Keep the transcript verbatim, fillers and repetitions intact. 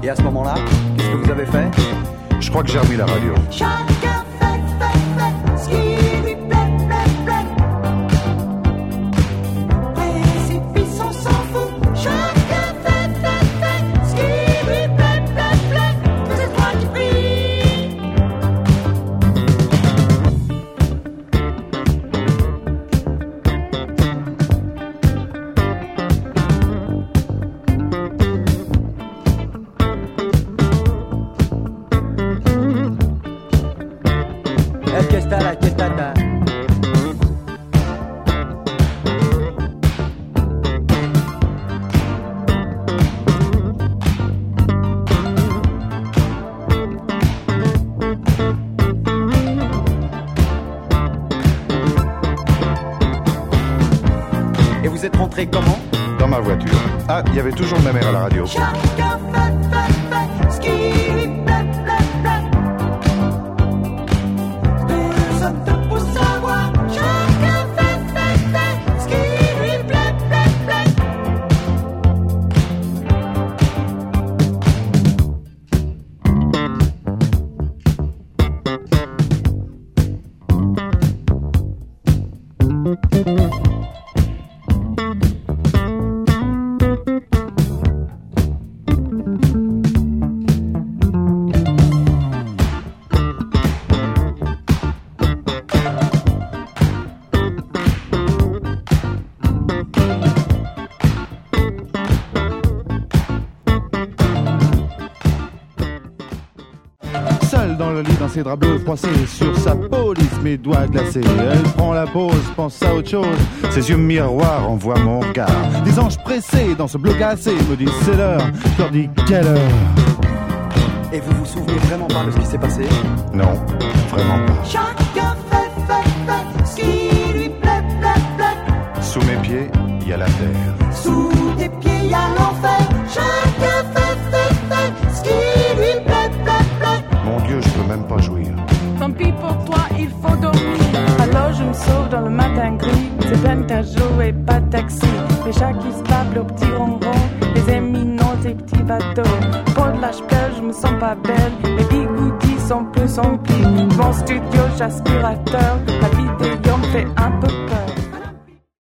Et à ce moment-là, qu'est-ce que vous avez fait? Je crois que j'ai remis la radio. Chacun fait, fait, fait ce qui lui plaît, plaît, plaît. Précipice, on s'en fout. Chacun fait, fait, fait ce qui lui plaît, plaît, plaît. Que c'est toi qui prie. Aquí está la, aquí está la. Et vous êtes rentré comment? Dans ma voiture. Ah, il y avait toujours ma mère à la radio. Chacun fait, fait, fait ce qui lui plaît, plaît, plaît. Personne ne peut savoir. Chacun fait, fait, fait ce qui lui plaît, plaît, plaît. Seule dans le lit, dans ses draps bleus froissés, sur sa police, mes doigts glacés. Elle prend la pause, pense à autre chose. Ses yeux miroirs envoient mon regard. Des anges pressés dans ce bleu glacé me disent c'est l'heure. Je leur dis quelle heure? Et vous vous souvenez vraiment pas de ce qui s'est passé? Non, vraiment pas. Chacun fait, fait, fait ce qui lui plaît, plaît, plaît. Sous mes pieds, il y a la terre. Sous tes pieds, y a l'enfer. Chacun fait, fait, fait ce qui lui plaît, plaît, plaît. Mon Dieu, je peux même pas jouir. Tant pis pour toi, il faut dormir. Alors je me sauve dans le matin gris. C'est peine à jouer, pas de taxi. Les chats qui se tapent, leurs petits ronrons. Les éminents, tes petits bateaux. Pour de l'âge pleure, je me sens pas belle. Les bigoudis sont plus emplis. Mon studio, j'aspirateur. La vidéo me fait un peu